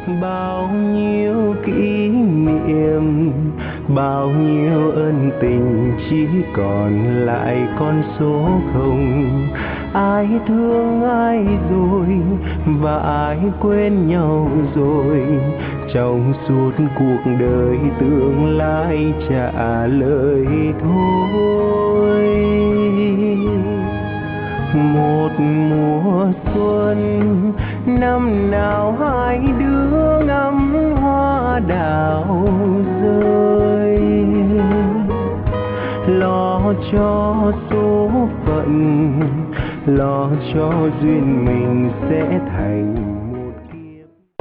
bao nhiêu kỷ niệm, bao nhiêu ân tình chỉ còn lại con số không. Ai thương ai rồi và ai quên nhau rồi, trong suốt cuộc đời tương lai trả lời thôi. Một mùa xuân năm nào hai đứa ngắm hoa đào rơi, lo cho số phận, lo cho duyên mình sẽ thành